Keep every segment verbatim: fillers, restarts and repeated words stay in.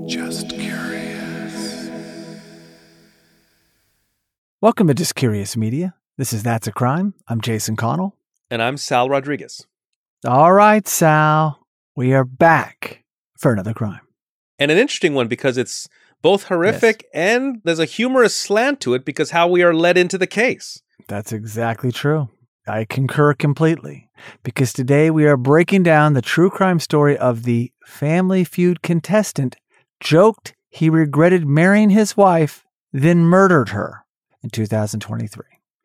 Just Curious. Welcome to Just Curious Media. This is That's a Crime. I'm Jason Connell. And I'm Sal Rodriguez. All right, Sal. We are back for another crime. And an interesting one because it's both horrific yes. and there's a humorous slant to it because how we are led into the case. That's exactly true. I concur completely. Because today we are breaking down the true crime story of the Family Feud contestant joked he regretted marrying his wife, then murdered her in two thousand twenty-three.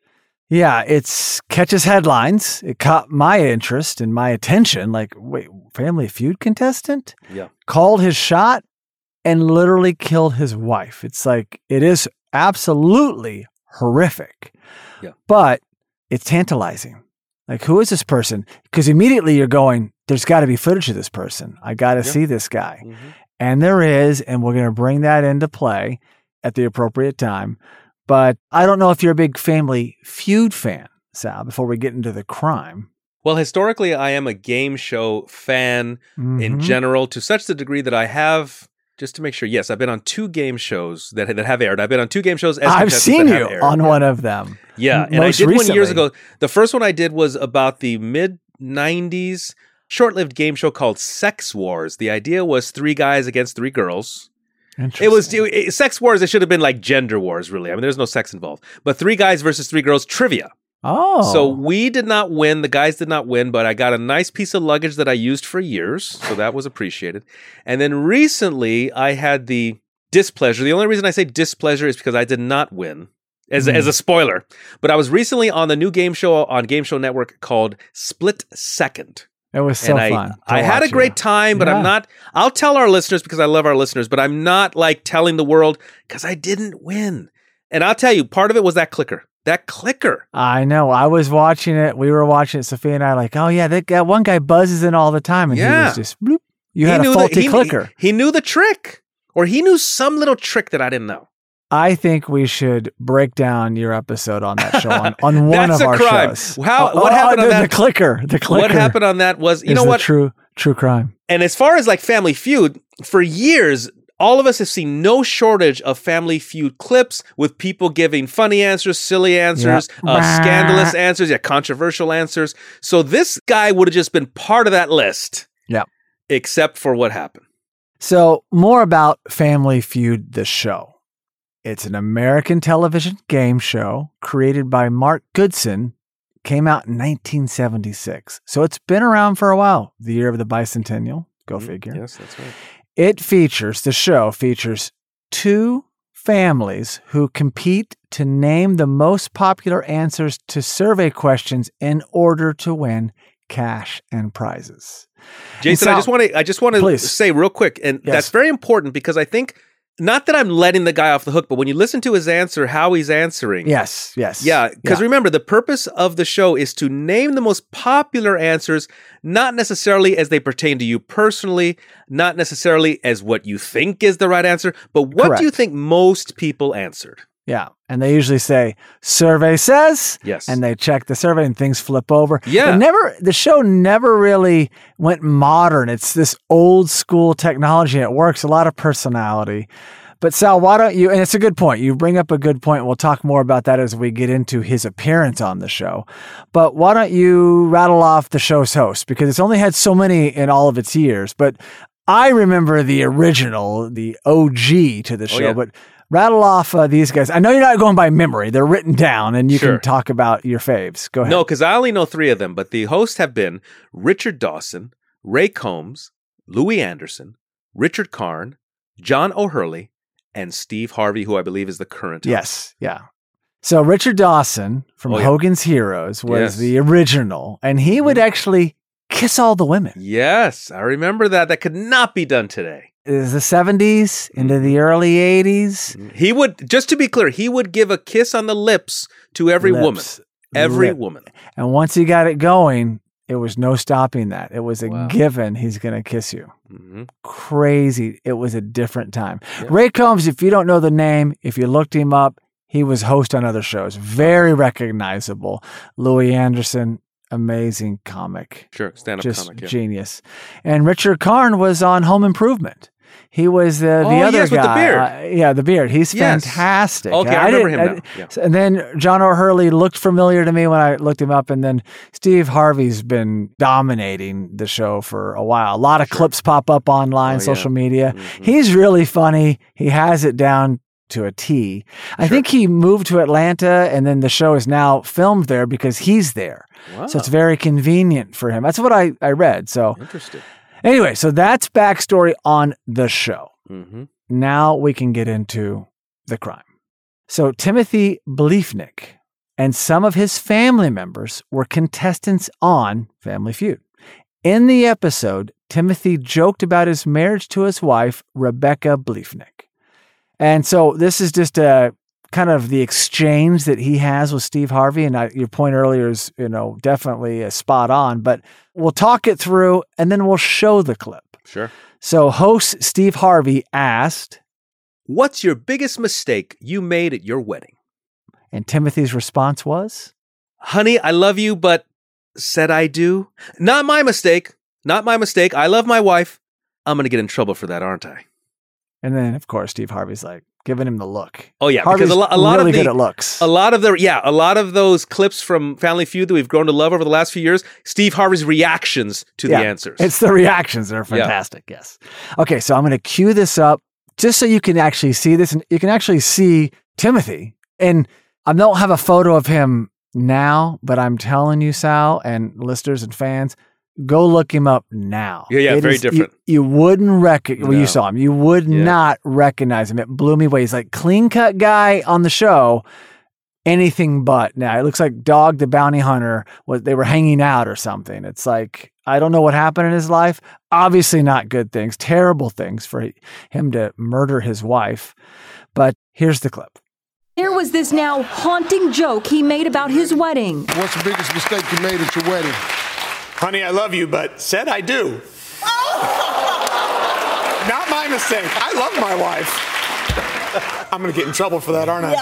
Yeah, it's catches headlines. It caught my interest and my attention. Like, wait, Family Feud contestant? Yeah. Called his shot and literally killed his wife. It's like, it is absolutely horrific. Yeah. But it's tantalizing. Like, who is this person? Because immediately you're going, there's got to be footage of this person. I got to yeah. see this guy. Mm-hmm. And there is, and we're going to bring that into play at the appropriate time. But I don't know if you're a big Family Feud fan, Sal, before we get into the crime. Well, historically, I am a game show fan mm-hmm. in general, to such the degree that I have, just to make sure, yes, I've been on two game shows that, that have aired. I've been on two game shows as I've seen you on one of them. Yeah, and Most I did recently. one years ago. The first one I did was about the mid nineties short-lived game show called Sex Wars. The idea was three guys against three girls. It was it, it, Sex Wars. It should have been like Gender Wars, really. I mean, there's no sex involved. But three guys versus three girls trivia. Oh. So we did not win. The guys did not win, but I got a nice piece of luggage that I used for years. So that was appreciated. And then recently I had the displeasure. The only reason I say displeasure is because I did not win. As, mm. as a spoiler. But I was recently on the new game show on Game Show Network called Split Second. It was so and I, fun. I had a great you. time, but yeah. I'm not, I'll tell our listeners because I love our listeners, but I'm not like telling the world because I didn't win. And I'll tell you, part of it was that clicker. That clicker. I know. I was watching it. We were watching it. Sophia and I like, oh yeah, that guy, one guy buzzes in all the time. And yeah. he was just, bloop. You he had a faulty the, he, clicker. He, he knew the trick. Or he knew some little trick that I didn't know. I think we should break down your episode on that show on, on one That's of a our crime. shows. How, oh, what oh, happened the, on that? The clicker. The clicker. What happened on that was, you know what? True, true crime. And as far as like Family Feud, for years, all of us have seen no shortage of Family Feud clips with people giving funny answers, silly answers, yep. uh, scandalous answers, yeah, controversial answers. So this guy would have just been part of that list. Yeah. Except for what happened. So more about Family Feud, the show. It's an American television game show created by Mark Goodson. Came out in nineteen seventy-six. So it's been around for a while. The year of the bicentennial. Go mm-hmm. figure. Yes, that's right. It features, the show features two families who compete to name the most popular answers to survey questions in order to win cash and prizes. Jason, and so, I just want to I just want to say real quick, and yes. that's very important because I think, not that I'm letting the guy off the hook, but when you listen to his answer, how he's answering. Yes, yes. Yeah, because yeah. remember, the purpose of the show is to name the most popular answers, not necessarily as they pertain to you personally, not necessarily as what you think is the right answer, but what Correct. do you think most people answered? Yeah, and they usually say, survey says, yes, and they check the survey and things flip over. Yeah. It never, the show never really went modern. It's this old school technology and it works, a lot of personality. But Sal, why don't you, and it's a good point, you bring up a good point, we'll talk more about that as we get into his appearance on the show. But why don't you rattle off the show's host, because it's only had so many in all of its years, but I remember the original, the O G to the show, oh, yeah. but rattle off uh, these guys. I know you're not going by memory. They're written down, and you sure. can talk about your faves. Go ahead. No, because I only know three of them, but the hosts have been Richard Dawson, Ray Combs, Louis Anderson, Richard Karn, John O'Hurley, and Steve Harvey, who I believe is the current host. Yes, yeah. So Richard Dawson from oh, yeah. Hogan's Heroes was yes. the original, and he would actually kiss all the women. Yes, I remember that. That could not be done today. It was the seventies into the early eighties. He would, just to be clear, he would give a kiss on the lips to every lips, woman. Every lip. woman. And once he got it going, it was no stopping that. It was a wow. given he's going to kiss you. Mm-hmm. Crazy. It was a different time. Yeah. Ray Combs, if you don't know the name, if you looked him up, he was host on other shows. Very recognizable. Louis Anderson, amazing comic. Sure, stand-up Just comic. Yeah. genius. And Richard Karn was on Home Improvement. He was uh, the Oh, other yes, guy. with the beard. Uh, yeah, the beard. He's Yes. fantastic. Okay, I remember didn't- him now. I- Yeah. And then John O'Hurley looked familiar to me when I looked him up. And then Steve Harvey's been dominating the show for a while. A lot of clips pop up online, Oh, social yeah. media. Mhm. He's really funny. He has it down to a T. I think he moved to Atlanta and then the show is now filmed there because he's there. Wow. So it's very convenient for him. That's what I, I read. So Interesting. anyway, so that's backstory on the show. Mm-hmm. Now we can get into the crime. So Timothy Bleefnick and some of his family members were contestants on Family Feud. In the episode, Timothy joked about his marriage to his wife, Rebecca Bleefnick. And so this is just a kind of the exchange that he has with Steve Harvey. And I, your point earlier is, you know, definitely a spot on, but we'll talk it through and then we'll show the clip. Sure. So host Steve Harvey asked, What's your biggest mistake you made at your wedding? and Timothy's response was, Honey, I love you, but said I do. Not my mistake. Not my mistake. I love my wife. I'm going to get in trouble for that, aren't I? and then of course Steve Harvey's like giving him the look. Oh, yeah. Harvey's because a, lo- a lot really of the, good at looks. A lot of the, yeah, a lot of those clips from Family Feud that we've grown to love over the last few years, Steve Harvey's reactions to Yeah, the answers. It's the reactions that are fantastic. Yes. Okay, so I'm going to cue this up just so you can actually see this, and you can actually see Timothy. And I don't have a photo of him now, but I'm telling you, Sal, and listeners and fans, go look him up now. Yeah, yeah, It very is- you- different. You, wouldn't recognize. Well, No. you saw him. You would Yeah. not recognize him. It blew me away. He's like clean cut guy on the show. Anything but. Now it looks like Dog the Bounty Hunter. Was they were hanging out or something? It's like I don't know what happened in his life. Obviously, not good things. Terrible things for him to murder his wife. But here's the clip. There was this now haunting joke he made about his wedding. What's the biggest mistake you made at your wedding? Honey, I love you, but said I do. Not my mistake. I love my wife. I'm going to get in trouble for that, aren't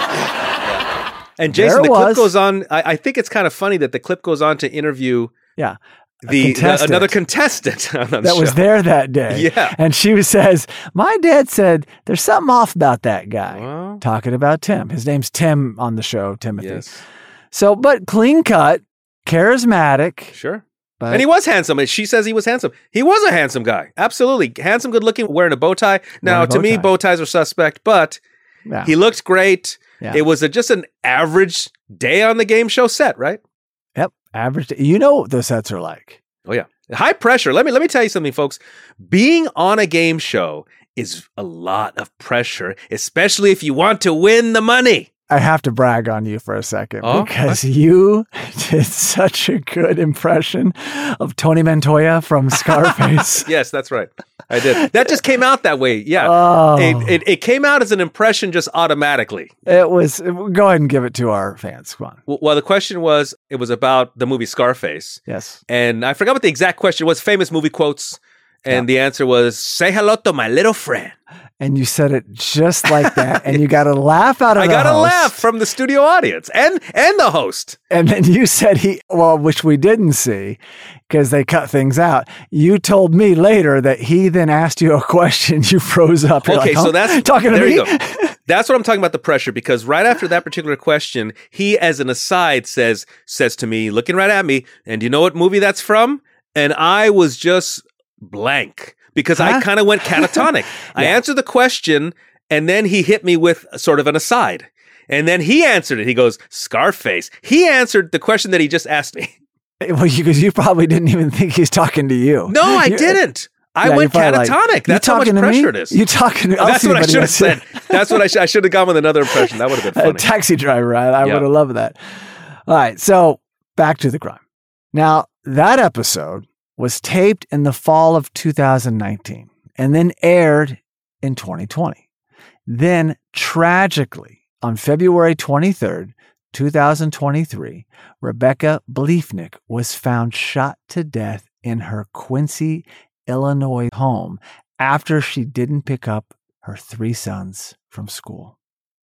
I? and Jason, There the it clip was. goes on. I, I think it's kind of funny that the clip goes on to interview Yeah. A the, the contestant another contestant on the that show. was there that day. Yeah. And she says, my dad said there's something off about that guy. Well. Talking about Tim. His name's Tim on the show, Timothy. Yes, So, but clean cut, charismatic. sure. But And he was handsome. She says he was handsome. He was a handsome guy. Absolutely. Handsome, good looking, wearing a bow tie. Now, Wearing a to bow me, tie. bow ties are suspect, but yeah. he looked great. Yeah. It was a, just an average day on the game show set, right? Yep. Average. You know what those sets are like. Oh, yeah. High pressure. Let me let me tell you something, folks. Being on a game show is a lot of pressure, especially if you want to win the money. I have to brag on you for a second Oh, because you did such a good impression of Tony Montoya from Scarface. Yes, that's right. I did. That just came out that way. Yeah. Oh, It, it, it came out as an impression just automatically. it was. Go ahead and give it to our fans. Come on. Well, the question was, it was about the movie Scarface. Yes. And I forgot what the exact question was, famous movie quotes. And the answer was, say hello to my little friend. And you said it just like that, and you got a laugh out of I the got a host. laugh from the studio audience and and the host. And then you said he, well, which we didn't see because they cut things out. You told me later that he then asked you a question. You froze up. You're Okay, like, huh? so that's talking to there me. you go. That's what I'm talking about, the pressure, because right after that particular question, he, as an aside, says says to me, looking right at me, and do you know what movie that's from? And I was just blank because I Huh? kind of went catatonic. I answered the question, and then he hit me with sort of an aside. And then he answered it. He goes, Scarface. He answered the question that he just asked me. Well, because you probably didn't even think he's talking to you. No, I You- didn't. I Yeah, went you're probably catatonic. like, "You That's how much talking to me? pressure it is. You talking to I'll That's see what I anybody should have else. said. That's what I, sh- I should have gone with another impression. That would have been A funny. taxi driver. I, I Yeah. would have loved that. All right. So back to the crime. Now, that episode was taped in the fall of two thousand nineteen and then aired in twenty twenty. Then, tragically, on February twenty-third, two thousand twenty-three, Rebecca Bleefnick was found shot to death in her Quincy, Illinois home after she didn't pick up her three sons from school.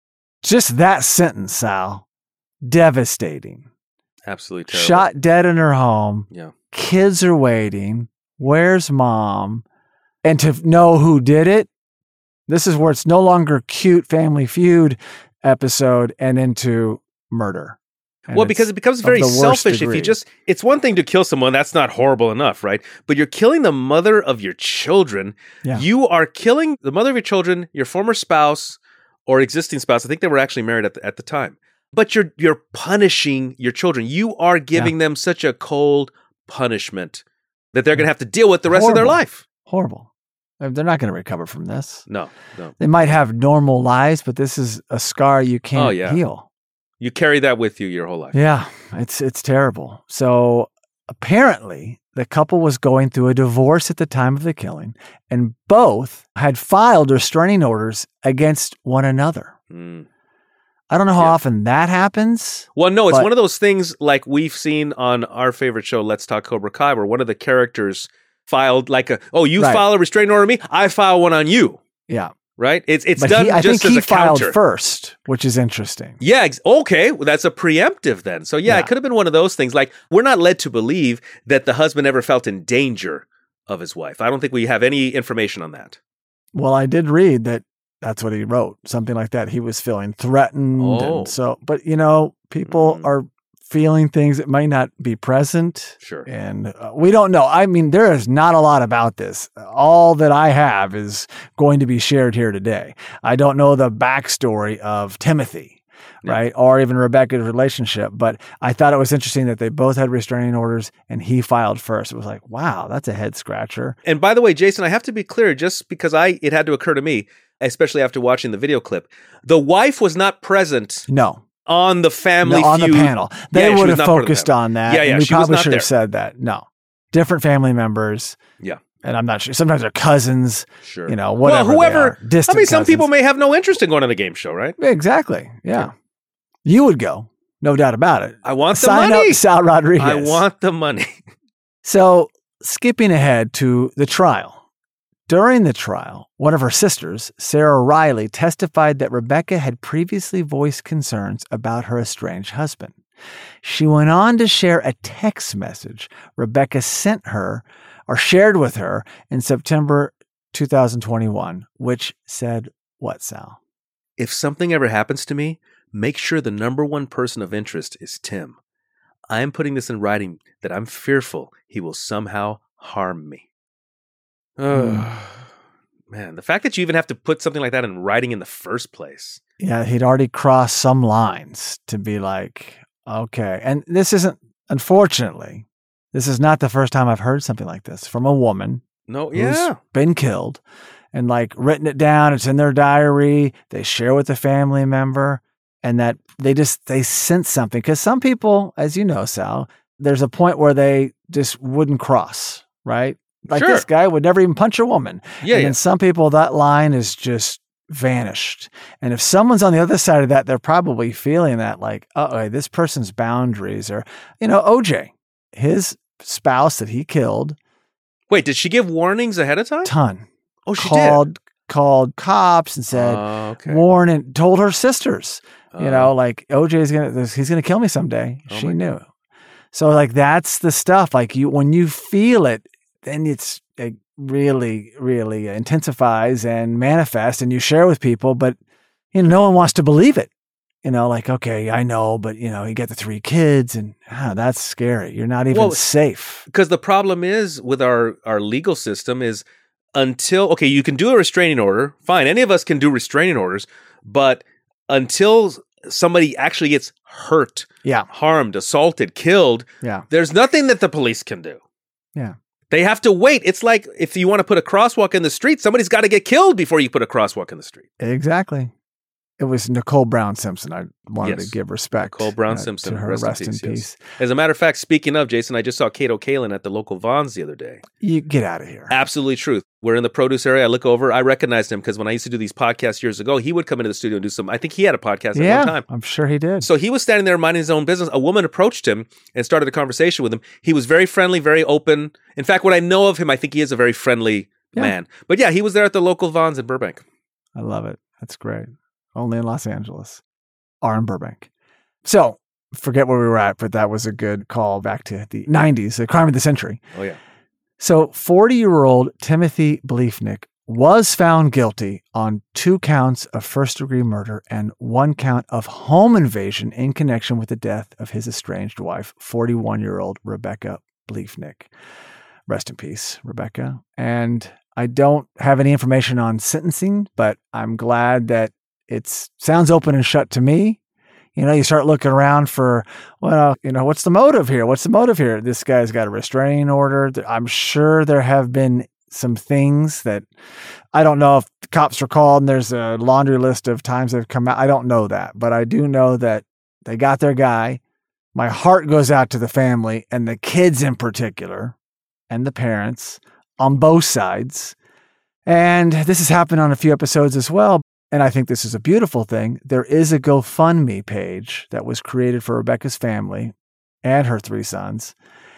Just that sentence, Sal, devastating. Absolutely terrible. Shot dead in her home. Yeah. Kids are waiting. Where's mom? And to know who did it, this is where it's no longer cute Family Feud episode and into murder. And well, because it becomes very selfish degree. if you just, it's one thing to kill someone, that's not horrible enough, right? But you're killing the mother of your children. Yeah. You are killing the mother of your children, your former spouse or existing spouse. I think they were actually married at the, at the time. But you're you're punishing your children. You are giving Yeah. them such a cold punishment that they're going to have to deal with the rest Horrible. of their life. Horrible. They're not going to recover from this. No, no. They might have normal lives, but this is a scar you can't Oh, yeah. heal. You carry that with you your whole life. Yeah, it's it's terrible. So apparently, the couple was going through a divorce at the time of the killing, and both had filed restraining orders against one another. Mm. I don't know how Yeah. often that happens. Well, no, it's But- one of those things like we've seen on our favorite show, Let's Talk Cobra Kai, where one of the characters filed like a, oh, you Right. file a restraining order on me, I file one on you, Yeah, right? It's it's but done he, I just think as he a filed counter. first, which is interesting. Yeah, ex- okay, well, that's a preemptive then. So yeah, Yeah. it could have been one of those things. Like we're not led to believe that the husband ever felt in danger of his wife. I don't think we have any information on that. Well, I did read that that's what he wrote, something like that. He was feeling threatened, Oh. and so. But you know, people Mm. are feeling things that might not be present. Sure. And uh, we don't know. I mean, there is not a lot about this. All that I have is going to be shared here today. I don't know the backstory of Timothy, Yeah. right? Or even Rebecca's relationship. But I thought it was interesting that they both had restraining orders and he filed first. It was like, wow, that's a head scratcher. And by the way, Jason, I have to be clear, just because I it had to occur to me, especially after watching the video clip, the wife was not present No. on the Family No, on the Feud. panel. They Yeah, she would was have not part of focused that. on that. Yeah, yeah, and we she was probably not should have there. said that. No. Different family members. Yeah, And I'm not sure. Sometimes they're cousins, sure. you know, whatever. Well, whoever. They are. Distant I mean, some cousins. people may have no interest in going on a game show, right? Exactly. Yeah. Yeah. You would go. No doubt about it. I want the Sign money. up Sal Rodriguez. I want the money. So, skipping ahead to the trial. During the trial, one of her sisters, Sarah Riley, testified that Rebecca had previously voiced concerns about her estranged husband. She went on to share a text message Rebecca sent her or shared with her in September two thousand twenty-one, which said what, Sal? If something ever happens to me, make sure the number one person of interest is Tim. I am putting this in writing that I'm fearful he will somehow harm me. Oh, man, the fact that you even have to put something like that in writing in the first place. Yeah, he'd already crossed some lines to be like, okay. And this isn't, unfortunately, this is not the first time I've heard something like this from a woman No, who's yeah. been killed and like written it down. It's in their diary. They share with a family member and that they just, they sense something. Because some people, as you know, Sal, there's a point where they just wouldn't cross, right? Like Sure. this guy would never even punch a woman. Yeah, and yeah. then some people, that line is just vanished. And if someone's on the other side of that, they're probably feeling that like, uh-oh, this person's boundaries are, you know, O J, his spouse that he killed, Wait, did she give warnings ahead of time? ton, Oh, she called, called cops and did. said, Oh, okay. warn and told her sisters, you Oh. know, like O J's going to, he's going to kill me someday. Oh she my knew. So like, that's the stuff. Like you, when you feel it, then it's, it really, really intensifies and manifests and you share with people, but you know, no one wants to believe it. You know, like, okay, I know, but you know, you got the three kids and ah, that's scary. You're not even Well, safe. Because the problem is with our, our legal system is until, okay, you can do a restraining order. Fine. Any of us can do restraining orders. But until somebody actually gets hurt, Yeah. harmed, assaulted, killed, Yeah. there's nothing that the police can do. Yeah. They have to wait. It's like if you want to put a crosswalk in the street, somebody's got to get killed before you put a crosswalk in the street. Exactly. It was Nicole Brown Simpson. I wanted Yes. to give respect. Cole Brown uh, Simpson, to her. rest, Rest, in peace. in yes. peace. As a matter of fact, speaking of, Jason, I just saw Kato Kalin at the local Vons the other day. You get out of here. Absolutely truth. We're in the produce area. I look over. I recognized him because when I used to do these podcasts years ago, he would come into the studio and do some. I think he had a podcast at Yeah, one time. I'm sure he did. So he was standing there minding his own business. A woman approached him and started a conversation with him. He was very friendly, very open. In fact, what I know of him, I think he is a very friendly Yeah. man. But yeah, he was there at the local Vons in Burbank. I love it. That's great. Only in Los Angeles or in Burbank. So forget where we were at, but that was a good call back to the nineties, the crime of the century. Oh, yeah. So forty-year-old Timothy Bliefnick was found guilty on two counts of first-degree murder and one count of home invasion in connection with the death of his estranged wife, forty-one-year-old Rebecca Bliefnick. Rest in peace, Rebecca. And I don't have any information on sentencing, but I'm glad that it sounds open and shut to me. You know, you start looking around for, well, you know, what's the motive here? What's the motive here? This guy's got a restraining order. I'm sure there have been some things that I don't know if the cops are called and there's a laundry list of times they've come out. I don't know that, but I do know that they got their guy. My heart goes out to the family and the kids in particular and the parents on both sides. And this has happened on a few episodes as well. And I think this is a beautiful thing. There is a GoFundMe page that was created for Rebecca's family and her three sons.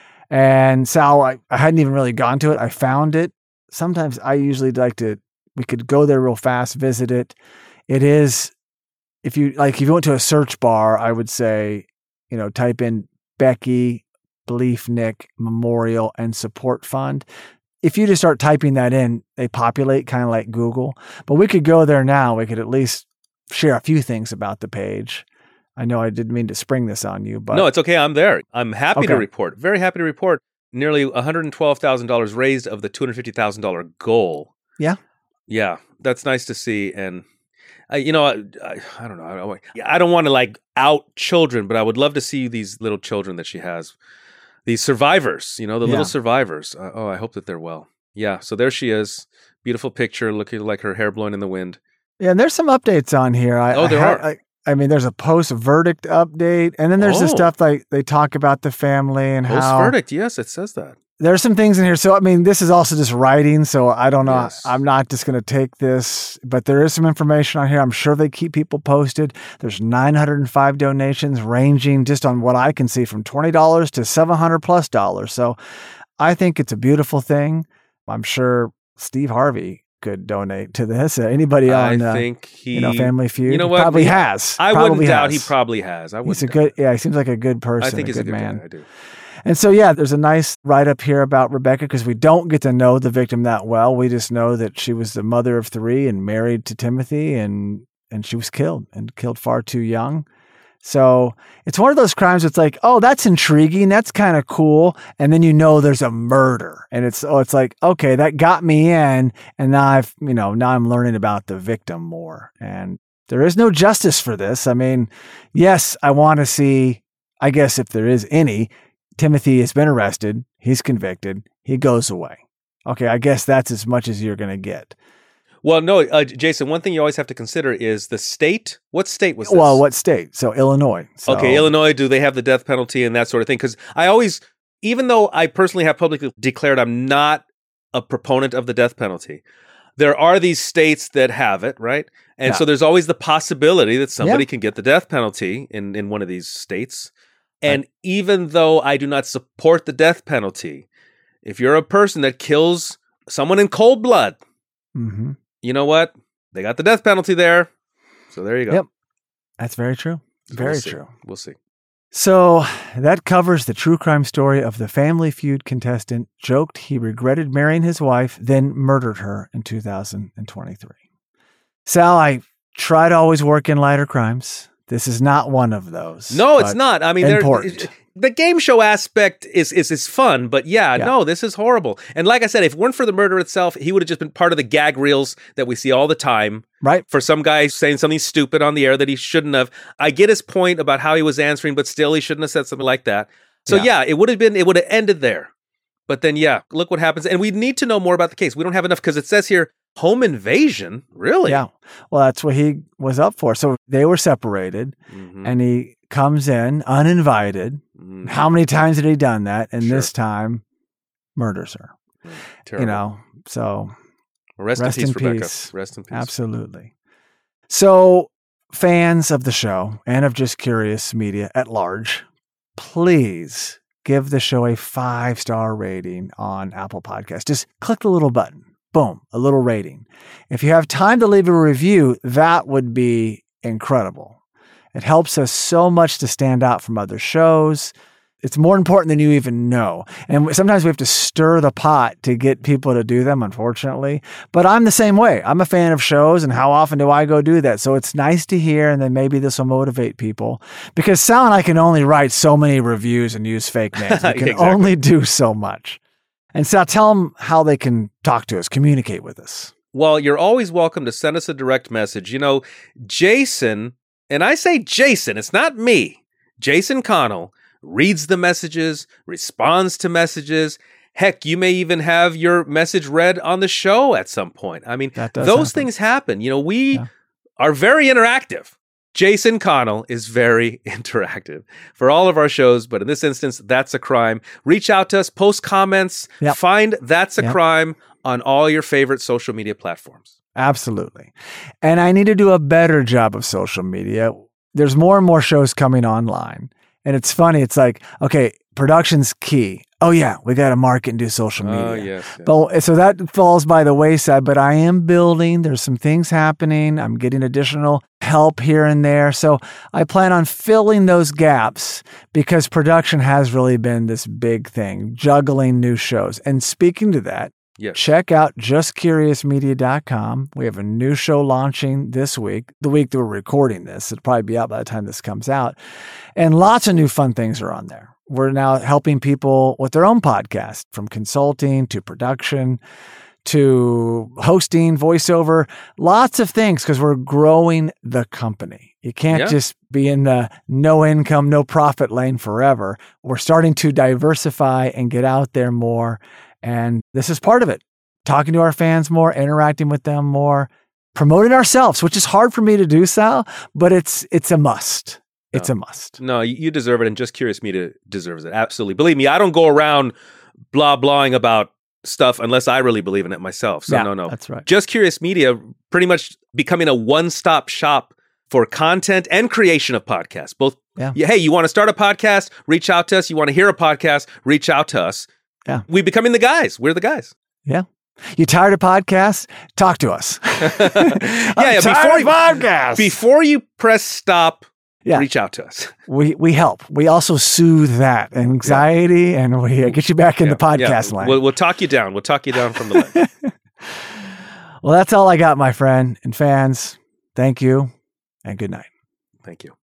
And Sal, I, I hadn't even really gone to it. I found it. Sometimes I usually like to, we could go there real fast, visit it. It is, if you like, if you went to a search bar, I would say, you know, type in Becky Bliefnick Memorial and Support Fund. If you just start typing that in, they populate kind of like Google. But we could go there now. We could at least share a few things about the page. I know I didn't mean to spring this on you, but no, it's okay. I'm there. I'm happy Okay. to report. Very happy to report. Nearly one hundred twelve thousand dollars raised of the two hundred fifty thousand dollars goal. Yeah. Yeah, that's nice to see. And uh, you know, I, I, I don't know. I don't, I don't want to like out children, but I would love to see these little children that she has. These survivors, you know, the Yeah. little survivors. Uh, oh, I hope that they're well. Yeah, so there she is. Beautiful picture, looking like her hair blowing in the wind. Yeah, and there's some updates on here. I, Oh, there I had- are. I, I mean, there's a post-verdict update, and then there's the Oh. stuff like they talk about the family and how Post-verdict, yes, it says that. there's some things in here. So, I mean, this is also just writing. So I don't know. Yes. I'm not just going to take this, but there is some information on here. I'm sure they keep people posted. There's nine hundred five donations ranging just on what I can see from twenty dollars to seven hundred plus dollars. So I think it's a beautiful thing. I'm sure Steve Harvey could donate to this. Uh, anybody on, I uh, think he, you know, Family Feud? You know He what? Probably He- has. I Probably wouldn't doubt has. he probably has. I He's wouldn't a doubt good, it. yeah, he seems like a good person. I think a he's good a good man. guy. I do. And so, yeah, there's a nice write-up here about Rebecca because we don't get to know the victim that well. We just know that she was the mother of three and married to Timothy, and and she was killed and killed far too young. So it's one of those crimes that's like, oh, that's intriguing. That's kind of cool. And then you know there's a murder. And it's oh, it's like, okay, that got me in. And now I've, you know, now I'm learning about the victim more. And there is no justice for this. I mean, yes, I want to see, I guess if there is any, Timothy has been arrested. He's convicted. He goes away. Okay, I guess that's as much as you're going to get. Well, no, uh, Jason, one thing you always have to consider is the state. What state was this? Well, what state? So Illinois. So, Okay, Illinois, do they have the death penalty and that sort of thing? Because I always, even though I personally have publicly declared I'm not a proponent of the death penalty, there are these states that have it, right? And Yeah. so there's always the possibility that somebody Yeah. can get the death penalty in, in one of these states. And even though I do not support the death penalty, if you're a person that kills someone in cold blood, Mm-hmm. you know what? They got the death penalty there. So there you go. Yep. That's very true. So Very we'll see. true. We'll see. So that covers the true crime story of the Family Feud contestant joked he regretted marrying his wife, then murdered her in two thousand twenty-three. Sal, I try to always work in lighter crimes. This is not one of those. No, it's but not. I mean, there- important. the game show aspect is, is is fun, but yeah, Yeah. no, this is horrible. And like I said, if it weren't for the murder itself, he would have just been part of the gag reels that we see all the time. Right? For some guy saying something stupid on the air that he shouldn't have. I get his point about how he was answering, but still he shouldn't have said something like that. So Yeah. yeah, it would have been, it would have ended there. But then yeah, look what happens. And we need to know more about the case. We don't have enough because it says here, home invasion? Really? Yeah. Well, that's what he was up for. So they were separated Mhm. and he comes in uninvited. Mhm. How many times had he done that? And Sure. this time murders her. Terrible. You know, so Rest, rest in in peace, Rebecca. peace. Rest in peace. absolutely. So fans of the show and of Just Curious Media at large, please give the show a five-star rating on Apple Podcasts. Just click the little button. Boom, a little rating. If you have time to leave a review, that would be incredible. It helps us so much to stand out from other shows. It's more important than you even know. And sometimes we have to stir the pot to get people to do them, unfortunately. But I'm the same way. I'm a fan of shows, and how often do I go do that? So it's nice to hear, and then maybe this will motivate people. Because Sal and I can only write so many reviews and use fake names. We can Exactly. only do so much. And Sal, tell them how they can talk to us, communicate with us. Well, you're always welcome to send us a direct message. You know, Jason, and I say Jason, it's not me, Jason Connell, reads the messages, responds to messages. Heck, you may even have your message read on the show at some point. I mean, That does those happen. things happen. You know, we Yeah. are very interactive. Jason Connell is very interactive for all of our shows, but in this instance, That's a Crime. Reach out to us, post comments, Yep. find That's a Yep. Crime on all your favorite social media platforms. Absolutely. And I need to do a better job of social media. There's more and more shows coming online. And it's funny. It's like, okay, production's key. Oh, yeah, we got to market and do social media. Oh, yes. yes. But, so that falls by the wayside, but I am building. There's some things happening. I'm getting additional help here and there. So I plan on filling those gaps because production has really been this big thing, juggling new shows. And speaking to that, Yes. check out just curious media dot com. We have a new show launching this week, the week that we're recording this. It'll probably be out by the time this comes out. And lots of new fun things are on there. We're now helping people with their own podcast, from consulting to production to hosting, voiceover, lots of things, because we're growing the company. You can't Yeah. just be in the no income, no profit lane forever. We're starting to diversify and get out there more. And this is part of it. Talking to our fans more, interacting with them more, promoting ourselves, which is hard for me to do, Sal, but it's it's a must. It's a must. No, you you deserve it, and Just Curious Media deserves it. Absolutely. Believe me, I don't go around blah blahing about stuff unless I really believe in it myself. So Yeah, no, no. that's right. Just Curious Media pretty much becoming a one-stop shop for content and creation of podcasts. Both, Yeah. hey, you want to start a podcast? Reach out to us. You want to hear a podcast? Reach out to us. Yeah. We becoming the guys. We're the guys. Yeah. You tired of podcasts? Talk to us. yeah, yeah. tired Before of you, podcasts. before you press stop, Yeah. reach out to us. We we help. We also soothe that anxiety, and we uh, get you back in the Yeah, podcast yeah. line. We'll, we'll talk you down. We'll talk you down from the ledge. Well, that's all I got, my friend and fans. Thank you, and good night. Thank you.